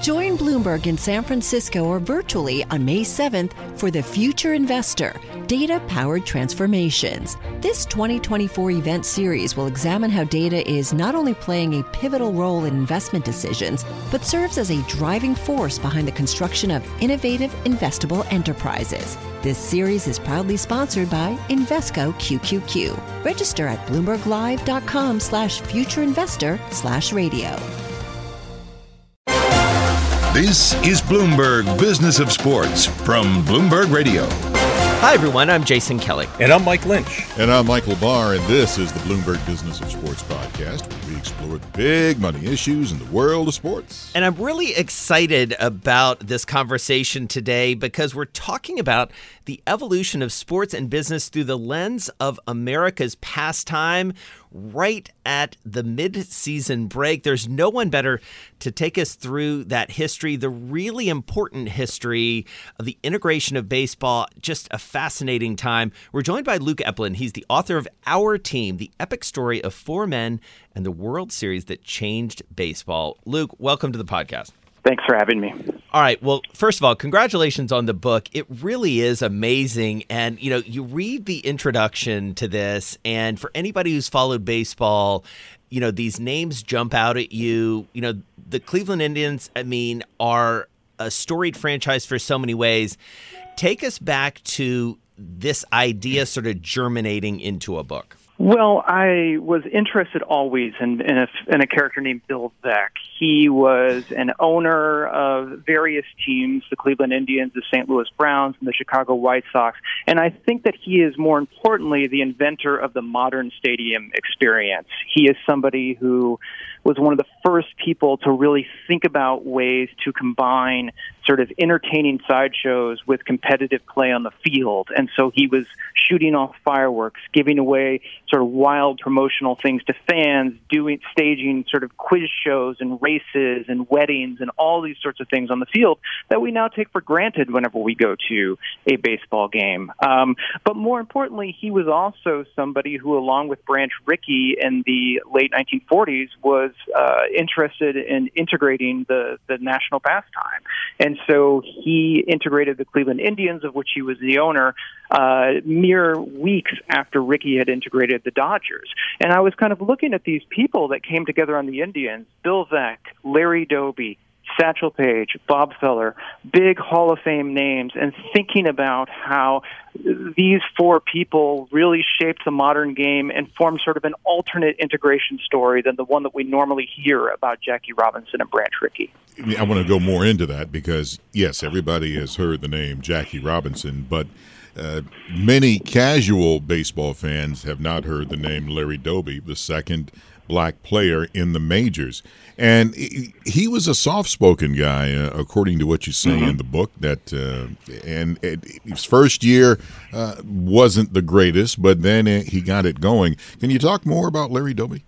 Join Bloomberg in San Francisco or virtually on May 7th for The Future Investor, Data-Powered Transformations. This 2024 event series will examine how data is not only playing a pivotal role in investment decisions, but serves as a driving force behind the construction of innovative, investable enterprises. This series is proudly sponsored by Invesco QQQ. Register at bloomberglive.com/futureinvestor/radio. This is Bloomberg Business of Sports from Bloomberg Radio. Hi, everyone. I'm Jason Kelly. And I'm Mike Lynch. And I'm Michael Barr, and this is the Bloomberg Business of Sports podcast, where we explore the big money issues in the world of sports. And I'm really excited about this conversation today because we're talking about the evolution of sports and business through the lens of America's pastime right at the mid-season break. There's no one better to take us through that history, the really important history of the integration of baseball, just a fascinating time. We're joined by Luke Epplin. He's the author of Our Team, the epic story of four men and the World Series that changed baseball. Luke, welcome to the podcast. Thanks for having me. All right. Well, first of all, congratulations on the book. It really is amazing. And, you read the introduction to this, and for anybody who's followed baseball, these names jump out at you. The Cleveland Indians, are a storied franchise for so many ways. Take us back to this idea sort of germinating into a book. Well, I was interested always in a character named Bill Veeck. He was an owner of various teams, the Cleveland Indians, the St. Louis Browns, and the Chicago White Sox. And I think that he is, more importantly, the inventor of the modern stadium experience. He is somebody who was one of the first people to really think about ways to combine sort of entertaining sideshows with competitive play on the field. And so he was shooting off fireworks, giving away sort of wild promotional things to fans, staging sort of quiz shows and races and weddings and all these sorts of things on the field that we now take for granted whenever we go to a baseball game. But more importantly, he was also somebody who, along with Branch Rickey in the late 1940s, was interested in integrating the national pastime. And so he integrated the Cleveland Indians, of which he was the owner, mere weeks after Rickey had integrated the Dodgers. And I was kind of looking at these people that came together on the Indians: Bill Veeck, Larry Doby, Satchel Paige, Bob Feller, big Hall of Fame names, and thinking about how these four people really shaped the modern game and formed sort of an alternate integration story than the one that we normally hear about Jackie Robinson and Branch Rickey. I want to go more into that because, yes, everybody has heard the name Jackie Robinson, but many casual baseball fans have not heard the name Larry Doby, the second black player in the majors. And he was a soft-spoken guy, according to what you say in the book. And his first year wasn't the greatest, but then he got it going. Can you talk more about Larry Doby?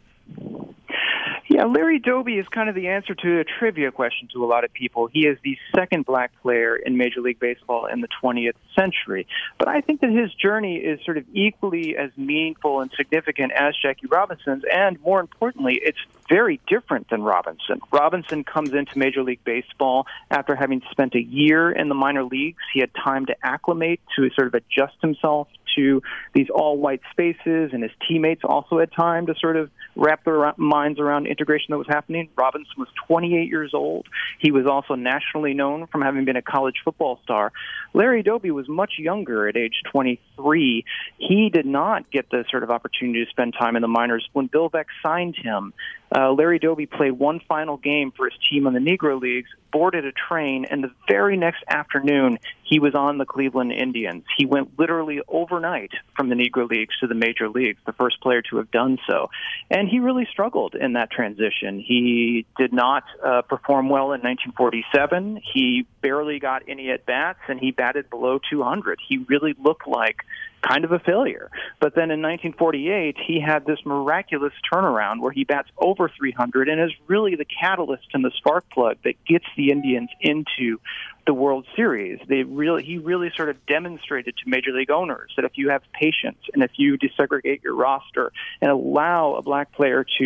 Yeah, Larry Doby is kind of the answer to a trivia question to a lot of people. He is the second black player in Major League Baseball in the 20th century. But I think that his journey is sort of equally as meaningful and significant as Jackie Robinson's, and more importantly, it's very different than Robinson. Robinson comes into Major League Baseball after having spent a year in the minor leagues. He had time to acclimate, to sort of adjust himself to these all-white spaces, and his teammates also had time to sort of wrap their minds around integration that was happening. Robinson was 28 years old. He was also nationally known from having been a college football star. Larry Doby was much younger at age 23. He did not get the sort of opportunity to spend time in the minors. When Bill Veeck signed him, Larry Doby played one final game for his team on the Negro Leagues, boarded a train, and the very next afternoon, he was on the Cleveland Indians. He went literally overnight from the Negro Leagues to the Major Leagues, the first player to have done so. And he really struggled in that transition. He did not perform well in 1947. He barely got any at-bats, and he batted below 200. He really looked like kind of a failure. But then in 1948, he had this miraculous turnaround where he bats over 300 and is really the catalyst and the spark plug that gets the Indians into the World Series. He really sort of demonstrated to Major League owners that if you have patience and if you desegregate your roster and allow a black player to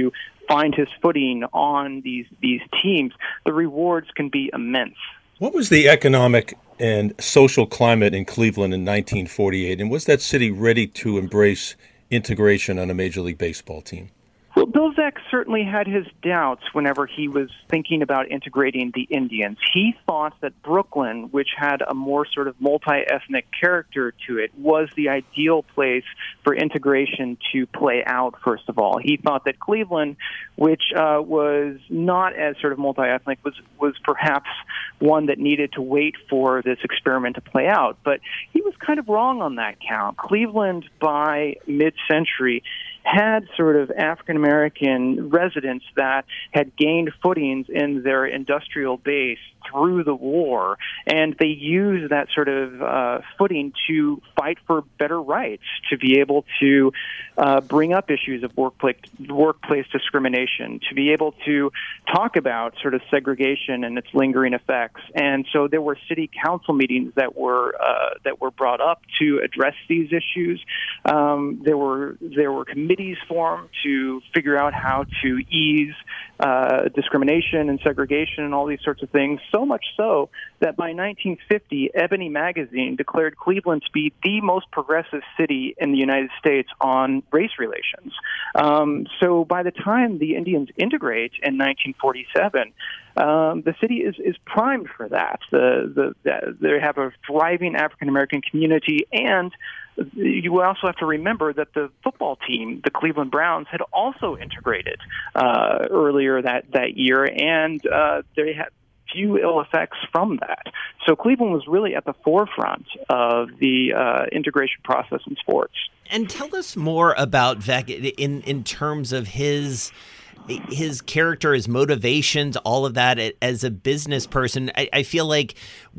find his footing on these teams, the rewards can be immense. What was the economic and social climate in Cleveland in 1948, and was that city ready to embrace integration on a Major League Baseball team? Well, Bill Veeck certainly had his doubts whenever he was thinking about integrating the Indians. He thought that Brooklyn, which had a more sort of multi-ethnic character to it, was the ideal place for integration to play out, first of all. He thought that Cleveland, which was not as sort of multi-ethnic, was perhaps one that needed to wait for this experiment to play out. But he was kind of wrong on that count. Cleveland, by mid-century, had sort of African-American residents that had gained footings in their industrial base through the war, and they used that sort of footing to fight for better rights, to be able to bring up issues of workplace discrimination, to be able to talk about sort of segregation and its lingering effects. And so there were city council meetings that were brought up to address these issues. There were committees formed to figure out how to ease discrimination and segregation and all these sorts of things, so much so that by 1950, Ebony magazine declared Cleveland to be the most progressive city in the United States on race relations. So by the time the Indians integrate in 1947, the city is primed for that. They have a thriving African-American community, and you also have to remember that the football team, the Cleveland Browns, had also integrated earlier that year, and they had few ill effects from that. So Cleveland was really at the forefront of the integration process in sports. And tell us more about Veeck in terms of his character, his motivations, all of that as a business person. I feel like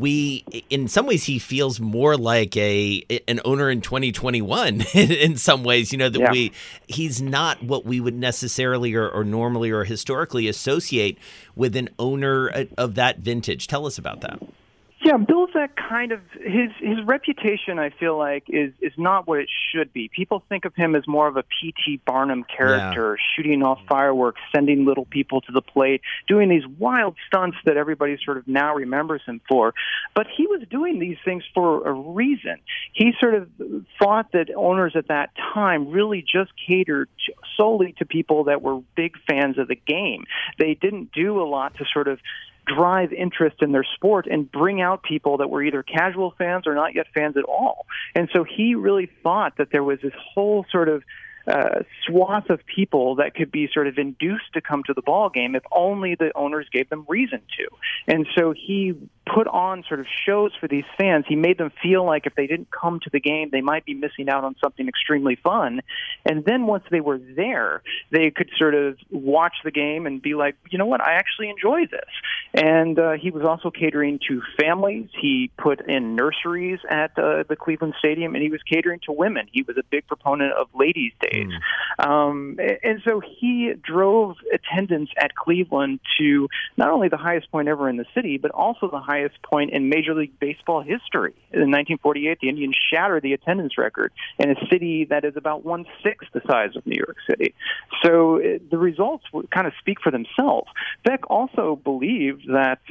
in some ways, he feels more like an owner in 2021 in some ways, he's not what we would necessarily or normally or historically associate with an owner of that vintage. Tell us about that. Yeah, Bill Veeck kind of, his reputation, I feel like, is not what it should be. People think of him as more of a P.T. Barnum character, shooting off fireworks, sending little people to the plate, doing these wild stunts that everybody sort of now remembers him for. But he was doing these things for a reason. He sort of thought that owners at that time really just catered solely to people that were big fans of the game. They didn't do a lot to sort of drive interest in their sport and bring out people that were either casual fans or not yet fans at all. And so he really thought that there was this whole sort of swath of people that could be sort of induced to come to the ball game if only the owners gave them reason to. And so he put on sort of shows for these fans. He made them feel like if they didn't come to the game, they might be missing out on something extremely fun. And then once they were there, they could sort of watch the game and be like, you know what, I actually enjoy this. And he was also catering to families. He put in nurseries at the Cleveland Stadium, and he was catering to women. He was a big proponent of ladies' days. And so he drove attendance at Cleveland to not only the highest point ever in the city, but also the highest point in Major League Baseball history. In 1948, the Indians shattered the attendance record in a city that is about 1/6 the size of New York City. So the results would kind of speak for themselves. Veeck also believed that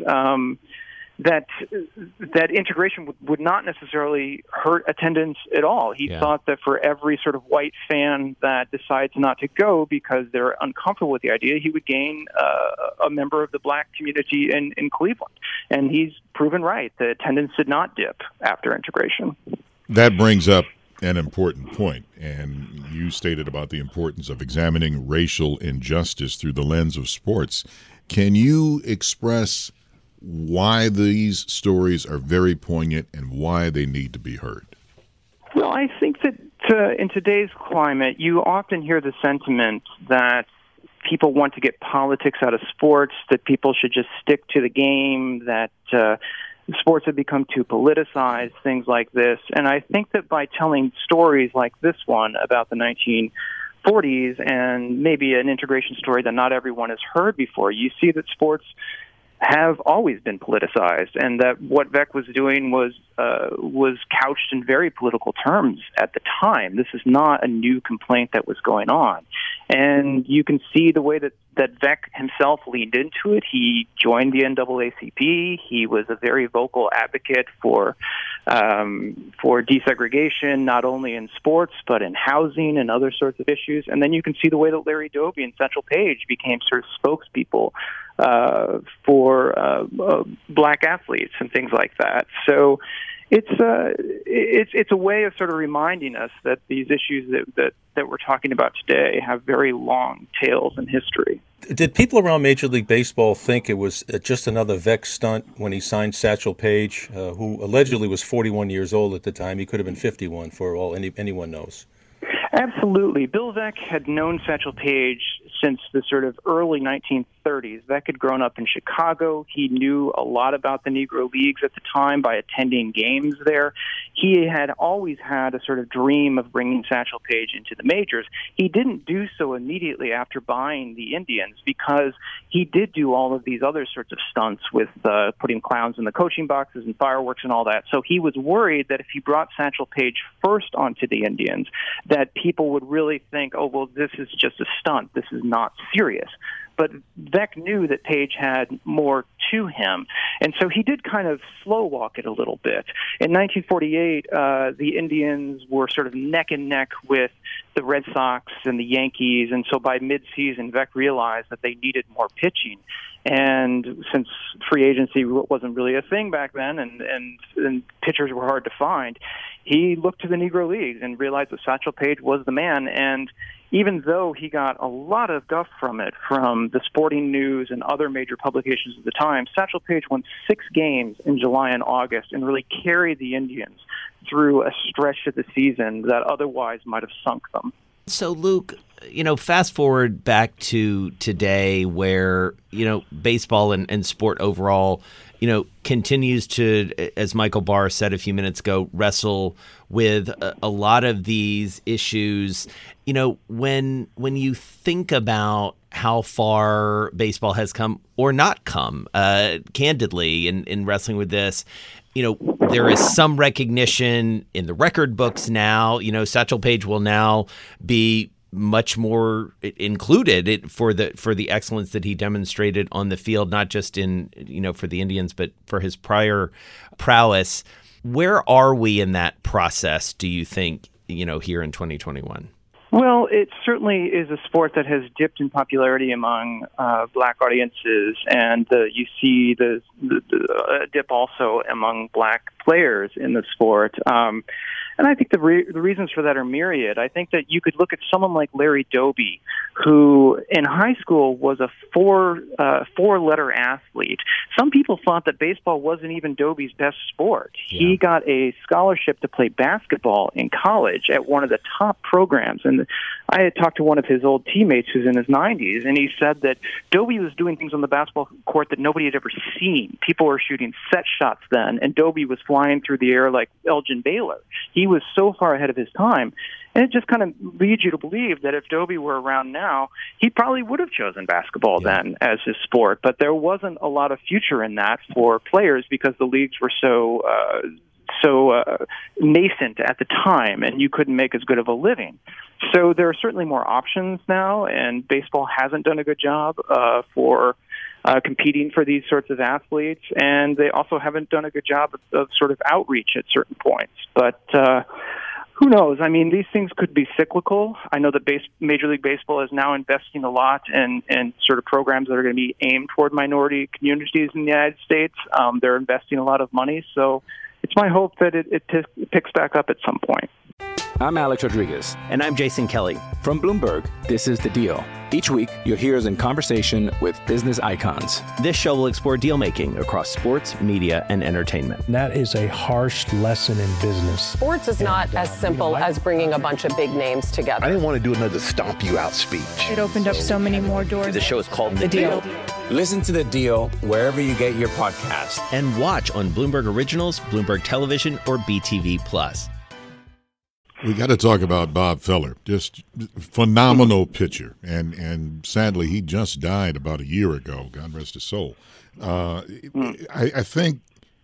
that integration would not necessarily hurt attendance at all. He thought that for every sort of white fan that decides not to go because they're uncomfortable with the idea, he would gain a member of the black community in Cleveland. And he's proven right. The attendance did not dip after integration. That brings up an important point, and you stated about the importance of examining racial injustice through the lens of sports. Can you express why these stories are very poignant and why they need to be heard? Well, I think that in today's climate, you often hear the sentiment that people want to get politics out of sports, that people should just stick to the game, that sports have become too politicized, things like this. And I think that by telling stories like this one about the 1940s and maybe an integration story that not everyone has heard before, you see that sports have always been politicized, and that what Veeck was doing was couched in very political terms at the time. This is not a new complaint that was going on. And you can see the way that Veeck himself leaned into it. He joined the NAACP. He was a very vocal advocate for desegregation, not only in sports, but in housing and other sorts of issues. And then you can see the way that Larry Doby and Satchel Paige became sort of spokespeople for black athletes and things like that. So it's a way of sort of reminding us that these issues that we're talking about today have very long tails in history. Did people around Major League Baseball think it was just another Veeck stunt when he signed Satchel Paige, who allegedly was 41 years old at the time? He could have been 51 for all anyone knows. Absolutely. Bill Veeck had known Satchel Paige since the sort of early 1930s. Veeck had grown up in Chicago. He knew a lot about the Negro Leagues at the time by attending games there. He had always had a sort of dream of bringing Satchel Paige into the majors. He didn't do so immediately after buying the Indians because he did do all of these other sorts of stunts with putting clowns in the coaching boxes and fireworks and all that. So he was worried that if he brought Satchel Paige first onto the Indians, that people would really think, oh, well, this is just a stunt. This is not serious. But Veeck knew that Paige had more to him, and so he did kind of slow walk it a little bit. In 1948, the Indians were sort of neck and neck with the Red Sox and the Yankees, and so by mid-season, Veeck realized that they needed more pitching. And since free agency wasn't really a thing back then, and pitchers were hard to find, he looked to the Negro Leagues and realized that Satchel Paige was the man. And even though he got a lot of guff from it, from the Sporting News and other major publications at the time, Satchel Paige won 6 games in July and August and really carried the Indians through a stretch of the season that otherwise might have sunk them. So, Luke, fast forward back to today where, baseball and sport overall, continues to, as Michael Barr said a few minutes ago, wrestle with a lot of these issues. When you think about how far baseball has come or not come, candidly, in wrestling with this, there is some recognition in the record books now. Satchel Paige will now be much more included for the excellence that he demonstrated on the field, not just in for the Indians, but for his prior prowess. Where are we in that process, do you think, here in 2021? Well, it certainly is a sport that has dipped in popularity among black audiences, and you see the dip also among black players in the sport. And I think the reasons for that are myriad. I think that you could look at someone like Larry Doby, who in high school was a four-letter athlete. Some people thought that baseball wasn't even Doby's best sport. Yeah. He got a scholarship to play basketball in college at one of the top programs. And I had talked to one of his old teammates who's in his 90s, and he said that Doby was doing things on the basketball court that nobody had ever seen. People were shooting set shots then, and Doby was flying through the air like Elgin Baylor. He was so far ahead of his time. And it just kind of leads you to believe that if Doby were around now, he probably would have chosen basketball then as his sport. But there wasn't a lot of future in that for players because the leagues were so nascent at the time, and you couldn't make as good of a living. So there are certainly more options now, and baseball hasn't done a good job for competing for these sorts of athletes, and they also haven't done a good job of sort of outreach at certain points. But who knows? I mean, these things could be cyclical. I know that Major League Baseball is now investing a lot in sort of programs that are going to be aimed toward minority communities in the United States. They're investing a lot of money, so it's my hope that it picks back up at some point. I'm Alex Rodriguez. And I'm Jason Kelly. From Bloomberg, this is The Deal. Each week, you'll hear us in conversation with business icons. This show will explore deal-making across sports, media, and entertainment. That is a harsh lesson in business. Sports is not as simple as bringing a bunch of big names together. I didn't want to do another stomp you out speech. It opened up so many more doors. The show is called The Deal. Listen to The Deal wherever you get your podcast. And watch on Bloomberg Originals, Bloomberg Television, or BTV+. We got to talk about Bob Feller. Just phenomenal pitcher, and sadly he just died about a year ago. God rest his soul. I think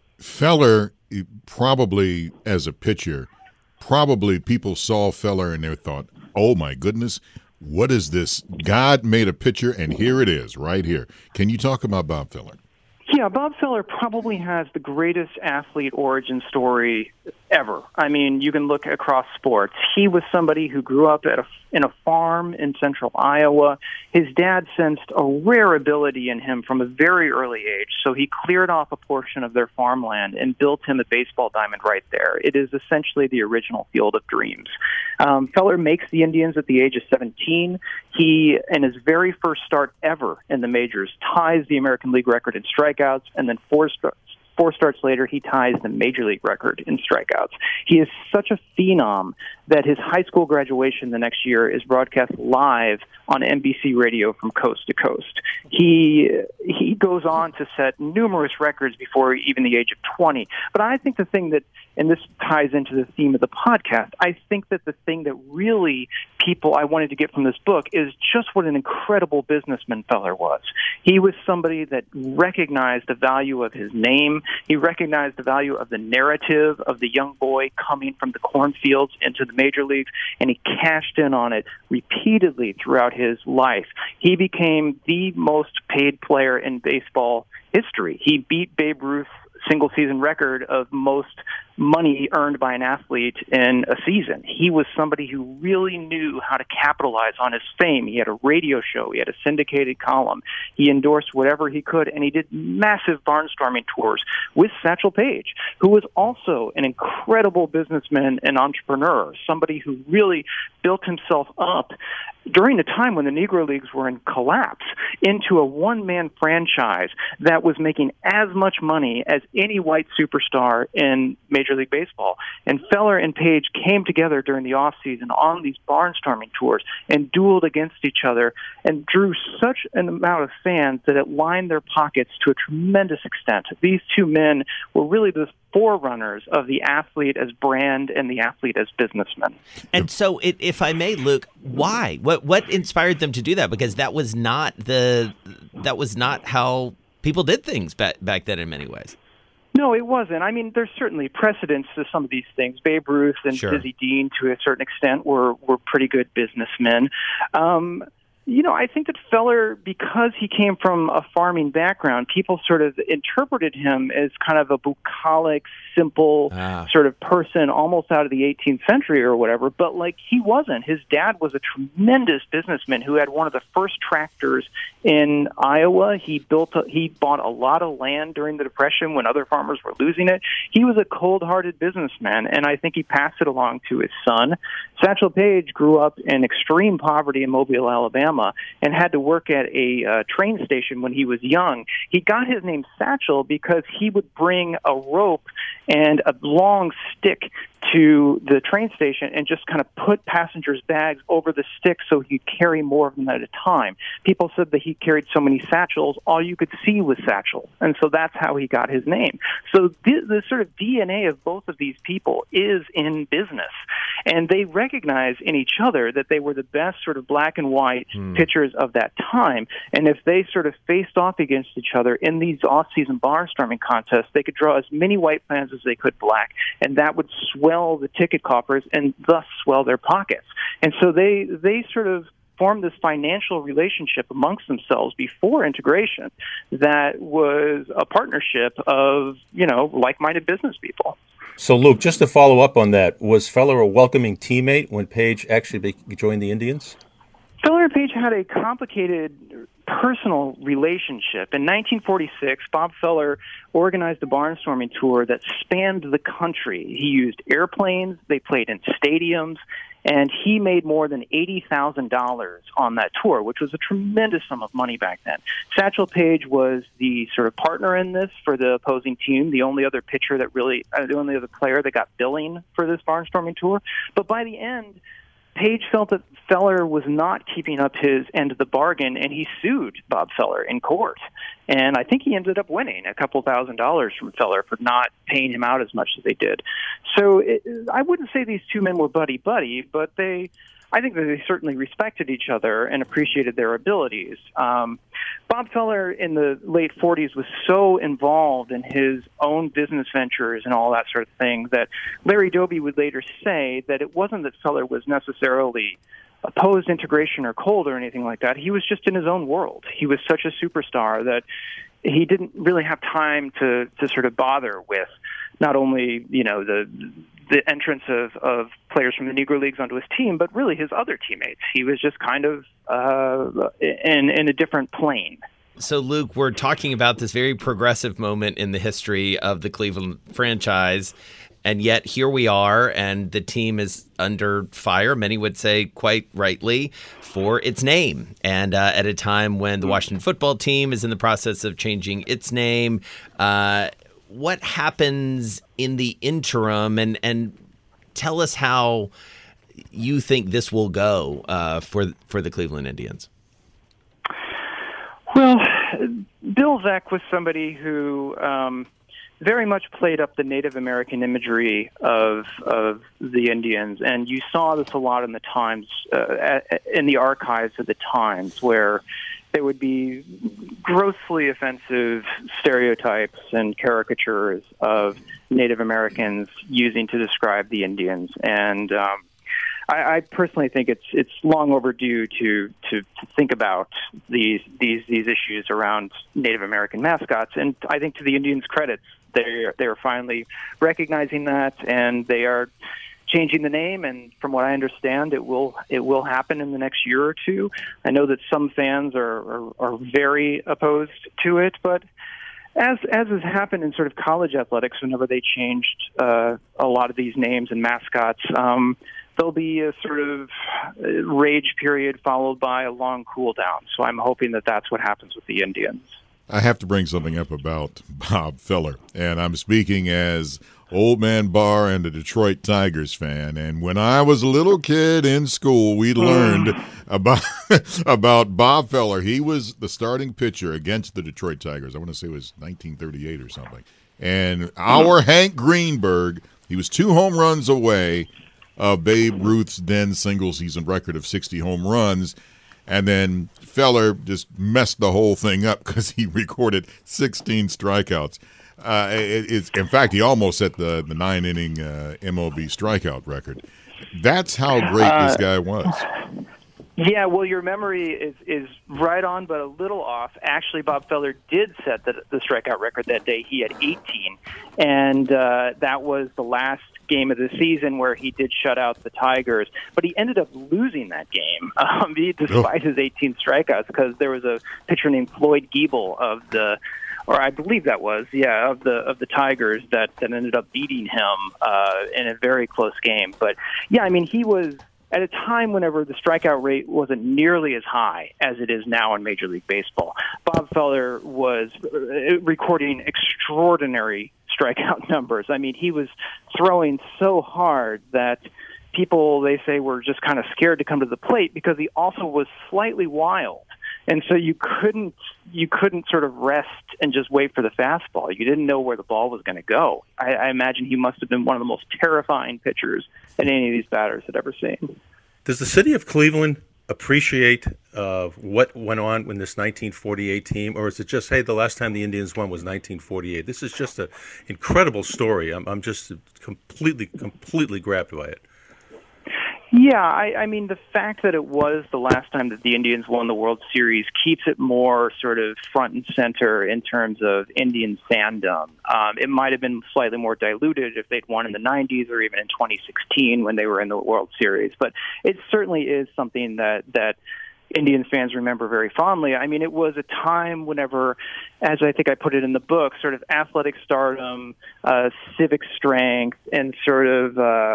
Feller probably as a pitcher, probably people saw Feller and they thought, "Oh my goodness, what is this? God made a pitcher, and here it is, right here." Can you talk about Bob Feller? Yeah, Bob Feller probably has the greatest athlete origin story ever. I mean, you can look across sports. He was somebody who grew up in a farm in central Iowa. His dad sensed a rare ability in him from a very early age, so he cleared off a portion of their farmland and built him a baseball diamond right there. It is essentially the original Field of Dreams. Feller makes the Indians at the age of 17. He, in his very first start ever in the majors, ties the American League record in strikeouts, and then four starts later, he ties the Major League record in strikeouts. He is such a phenom that his high school graduation the next year is broadcast live on NBC radio from coast to coast. He goes on to set numerous records before even the age of 20. But I think the thing that, and this ties into the theme of the podcast, I think that the thing that really I wanted to get from this book is just what an incredible businessman Feller was. He was somebody that recognized the value of his name. He recognized the value of the narrative of the young boy coming from the cornfields into the major leagues, and he cashed in on it repeatedly throughout his life. He became the most paid player in baseball history. He beat Babe Ruth's single-season record of most money earned by an athlete in a season. He was somebody who really knew how to capitalize on his fame. He had a radio show. He had a syndicated column. He endorsed whatever he could, and he did massive barnstorming tours with Satchel Paige, who was also an incredible businessman and entrepreneur, somebody who really built himself up during the time when the Negro Leagues were in collapse into a one-man franchise that was making as much money as any white superstar in Major League Baseball. And Feller and Page came together during the offseason on these barnstorming tours and dueled against each other and drew such an amount of fans that it lined their pockets to a tremendous extent. These two men were really the forerunners of the athlete as brand and the athlete as businessman. And so, if I may, Luke, why? What inspired them to do that? Because that was not how people did things back then in many ways. No, it wasn't. I mean, there's certainly precedents to some of these things. Babe Ruth and Sure. Dizzy Dean, to a certain extent, were pretty good businessmen. I think that Feller, because he came from a farming background, people sort of interpreted him as kind of a bucolic, simple sort of person, almost out of the 18th century or whatever. But he wasn't. His dad was a tremendous businessman who had one of the first tractors in Iowa. He bought a lot of land during the Depression when other farmers were losing it. He was a cold-hearted businessman, and I think he passed it along to his son. Satchel Paige grew up in extreme poverty in Mobile, Alabama, and had to work at a train station when he was young. He got his name Satchel because he would bring a rope and a long stick to the train station and just kind of put passengers' bags over the stick so he could carry more of them at a time. People said that he carried so many satchels, all you could see was satchels. And so that's how he got his name. So the sort of DNA of both of these people is in business. And they recognize in each other that they were the best sort of black and white pitchers of that time. And if they sort of faced off against each other in these off-season barnstorming contests, they could draw as many white fans as they could black, and that would swell the ticket coffers and thus swell their pockets. And so they sort of formed this financial relationship amongst themselves before integration that was a partnership of, like-minded business people. So, Luke, just to follow up on that, was Feller a welcoming teammate when Page actually joined the Indians? Feller and Page had a complicated personal relationship. In 1946, Bob Feller organized a barnstorming tour that spanned the country. He used airplanes, they played in stadiums, and he made more than $80,000 on that tour, which was a tremendous sum of money back then. Satchel Paige was the sort of partner in this for the opposing team, the only other player that got billing for this barnstorming tour. But by the end, Page felt that Feller was not keeping up his end of the bargain, and he sued Bob Feller in court. And I think he ended up winning a couple $1,000s from Feller for not paying him out as much as they did. So I wouldn't say these two men were buddy-buddy, but I think that they certainly respected each other and appreciated their abilities. Bob Feller in the late 40s was so involved in his own business ventures and all that sort of thing that Larry Doby would later say that it wasn't that Feller was necessarily opposed integration or cold or anything like that. He was just in his own world. He was such a superstar that he didn't really have time to sort of bother with not only, the entrance of players from the Negro Leagues onto his team, but really his other teammates. He was just kind of in a different plane. So, Luke, we're talking about this very progressive moment in the history of the Cleveland franchise, and yet here we are, and the team is under fire, many would say quite rightly, for its name. And at a time when the Washington football team is in the process of changing its name, what happens in the interim, and tell us how you think this will go for the Cleveland Indians? Well, Bill Veeck was somebody who very much played up the Native American imagery of the Indians, and you saw this a lot in the Times, in the archives of the Times, where there would be grossly offensive stereotypes and caricatures of Native Americans using to describe the Indians. And I personally think it's long overdue to think about these issues around Native American mascots. And I think, to the Indians' credit, they're finally recognizing that, and they are changing the name, and from what I understand, it will happen in the next year or two. I know that some fans are very opposed to it, but as has happened in sort of college athletics, whenever they changed a lot of these names and mascots, there'll be a sort of rage period followed by a long cool down. So I'm hoping that that's what happens with the Indians. I have to bring something up about Bob Feller, and I'm speaking as Old Man Barr and a Detroit Tigers fan. And when I was a little kid in school, we learned about Bob Feller. He was the starting pitcher against the Detroit Tigers. I want to say it was 1938 or something. And our Hank Greenberg, he was 2 home runs away of Babe Ruth's then single-season record of 60 home runs. And then Feller just messed the whole thing up because he recorded 16 strikeouts. In fact, he almost set the 9-inning MLB strikeout record. That's how great this guy was. Yeah, well, your memory is right on, but a little off. Actually, Bob Feller did set the strikeout record that day. He had 18, and that was the last game of the season where he did shut out the Tigers. But he ended up losing that game despite his 18 strikeouts, because there was a pitcher named Floyd Giebel of the Tigers that ended up beating him in a very close game. But yeah, I mean, he was at a time whenever the strikeout rate wasn't nearly as high as it is now in Major League Baseball. Bob Feller was recording extraordinary strikeout numbers. I mean, he was throwing so hard that people, they say, were just kind of scared to come to the plate, because he also was slightly wild. And so you couldn't sort of rest and just wait for the fastball. You didn't know where the ball was going to go. I imagine he must have been one of the most terrifying pitchers that any of these batters had ever seen. Does the city of Cleveland appreciate what went on in this 1948 team, or is it just, hey, the last time the Indians won was 1948? This is just an incredible story. I'm just completely grabbed by it. Yeah, I mean, the fact that it was the last time that the Indians won the World Series keeps it more sort of front and center in terms of Indian fandom. It might have been slightly more diluted if they'd won in the 90s or even in 2016 when they were in the World Series. But it certainly is something that Indians fans remember very fondly. I mean, it was a time whenever, as I think I put it in the book, sort of athletic stardom, civic strength, and sort of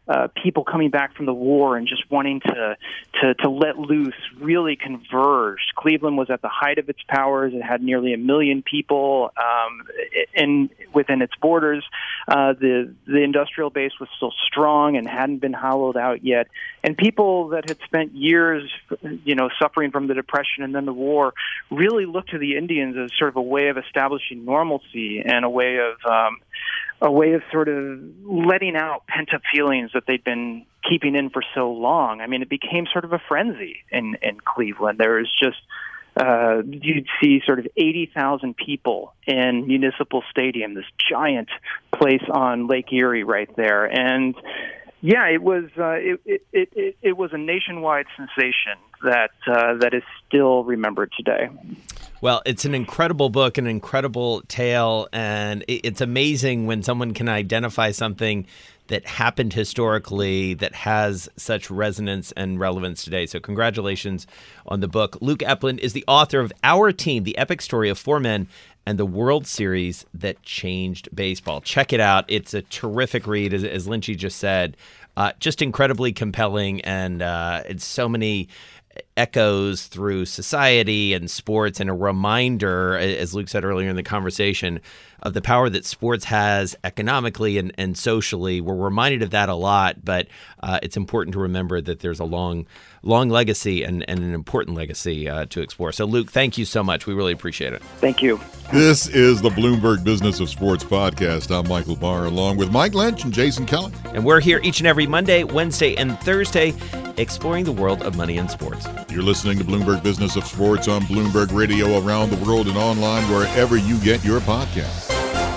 people coming back from the war and just wanting to let loose really converged. Cleveland was at the height of its powers. It had nearly 1 million people within its borders. The industrial base was still strong and hadn't been hollowed out yet. And people that had spent years, suffering from the Depression and then the war, really looked to the Indians as sort of a way of establishing normalcy and a way of sort of letting out pent-up feelings that they'd been keeping in for so long. I mean, it became sort of a frenzy in Cleveland. There was just, you'd see sort of 80,000 people in Municipal Stadium, this giant place on Lake Erie right there. And yeah, it was it was a nationwide sensation that is still remembered today. Well, it's an incredible book, an incredible tale, and it's amazing when someone can identify something that happened historically that has such resonance and relevance today. So congratulations on the book. Luke Epplin is the author of Our Team, The Epic Story of Four Men and the World Series That Changed Baseball. Check it out. It's a terrific read, as Lynchy just said. Just incredibly compelling, and it's so many echoes through society and sports, and a reminder, as Luke said earlier in the conversation, of the power that sports has economically and socially. We're reminded of that a lot, but it's important to remember that there's a long legacy and an important legacy to explore. So, Luke, thank you so much. We really appreciate it. Thank you. This is the Bloomberg Business of Sports podcast. I'm Michael Barr, along with Mike Lynch and Jason Kelly. And we're here each and every Monday, Wednesday, and Thursday, exploring the world of money and sports. You're listening to Bloomberg Business of Sports on Bloomberg Radio around the world and online wherever you get your podcasts.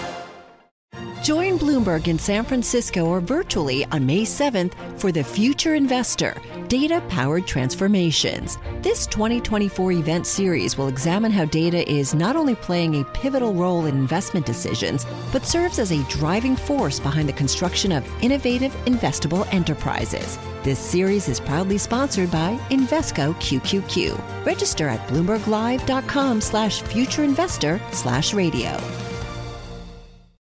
Join Bloomberg in San Francisco or virtually on May 7th for The Future Investor, Data-Powered Transformations. This 2024 event series will examine how data is not only playing a pivotal role in investment decisions, but serves as a driving force behind the construction of innovative, investable enterprises. This series is proudly sponsored by Invesco QQQ. Register at BloombergLive.com/futureinvestor/radio.